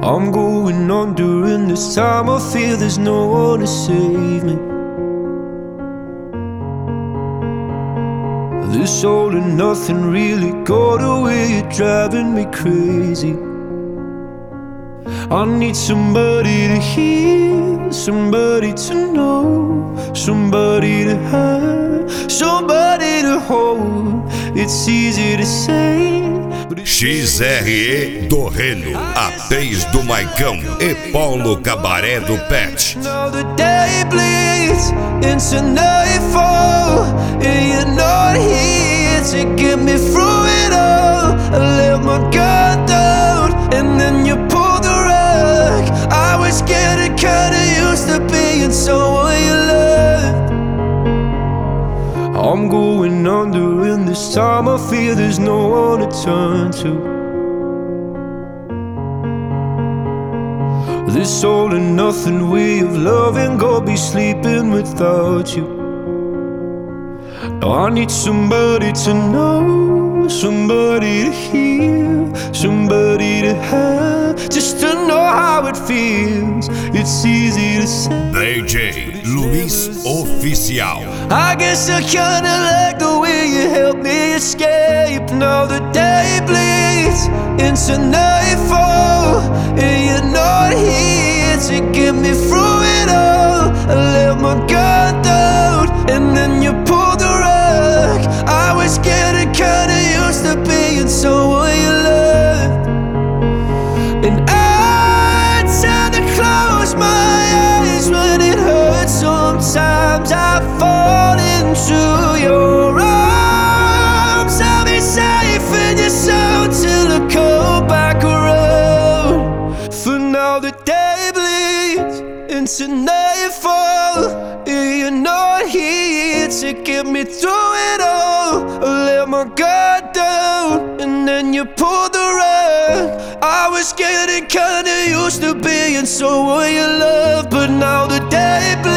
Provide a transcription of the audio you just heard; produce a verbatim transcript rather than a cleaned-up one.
I'm going under, and this time I feel there's no one to save me. This all and nothing really got away, you're driving me crazy. I need somebody to hear, somebody to know, somebody to have, somebody to hold. It's easy to say, X R E do Reno, atriz do Maicão e Paulo Cabaré do Pet. now the day bleeds into nightfall, and you're not here to get me through it all. I let my guard down, and then you pulled the rug. I was getting kinda used to being someone you loved. I'm going under, and this time I feel there's no one to turn to. This all and nothing way of loving, go be sleeping without you. Now I need somebody to know, somebody to hear, somebody to have, just to know how it feels. It's easy to say, D J Luiz Oficial. I guess I kinda like the way you help me escape. Now the day bleeds into nightfall, and you're not here to get me through it all. I let my guard down, and then you pulled the rug. I was getting kinda used to being someone you loved, and I tend to close my eyes when it hurts. Sometimes I fall into your arms. I'll be safe in your soul till I come back around. For now the day bleeds into nightfall, and you're not here to get me through it all. I let my guard down, and then you pulled the rug. I was getting kinda used to being someone you love, but now the day bleeds